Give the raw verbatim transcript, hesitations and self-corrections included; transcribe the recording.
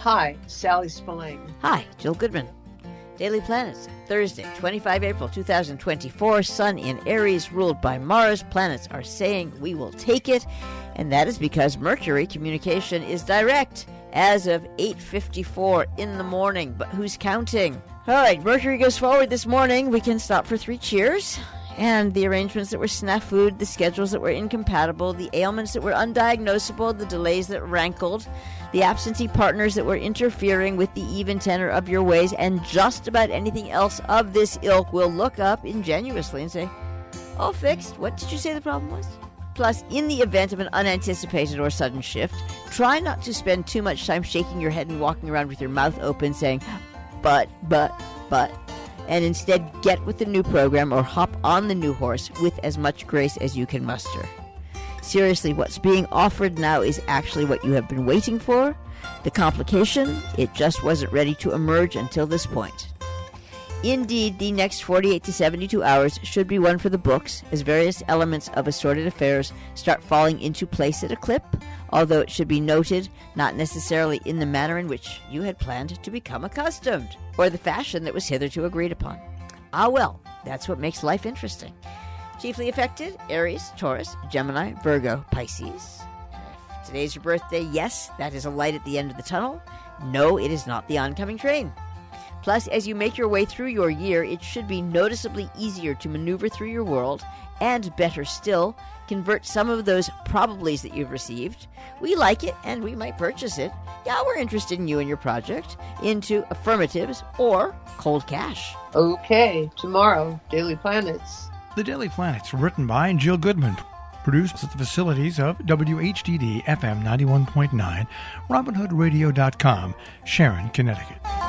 Hi, Sally Spillane. Hi, Jill Goodman. Daily Planets, Thursday, the twenty-fifth of April, two thousand twenty-four. Sun in Aries, ruled by Mars. Planets are saying we will take it, and that is because Mercury communication is direct as of eight fifty-four in the morning. But who's counting? All right, Mercury goes forward this morning. We can stop for three cheers. And the arrangements that were snafu'd, the schedules that were incompatible, the ailments that were undiagnosable, the delays that rankled, the absentee partners that were interfering with the even tenor of your ways, and just about anything else of this ilk will look up ingenuously and say, all fixed. What did you say the problem was? Plus, in the event of an unanticipated or sudden shift, try not to spend too much time shaking your head and walking around with your mouth open saying, but, but, but, and instead get with the new program or hop on the new horse with as much grace as you can muster. Seriously, what's being offered now is actually what you have been waiting for. The complication, it just wasn't ready to emerge until this point. Indeed, the next forty-eight to seventy-two hours should be one for the books, as various elements of assorted affairs start falling into place at a clip, although it should be noted, not necessarily in the manner in which you had planned to become accustomed, or the fashion that was hitherto agreed upon. Ah well, that's what makes life interesting. Chiefly affected, Aries, Taurus, Gemini, Virgo, Pisces. If today's your birthday, yes, that is a light at the end of the tunnel. No, it is not the oncoming train. Plus, as you make your way through your year, it should be noticeably easier to maneuver through your world, and better still, convert some of those probablys that you've received, we like it and we might purchase it, yeah, we're interested in you and your project, into affirmatives or cold cash. Okay, tomorrow, Daily Planets. The Daily Planets, written by Jill Goodman, produced at the facilities of W H D D F M ninety-one point nine, Robin Hood Radio dot com, Sharon, Connecticut.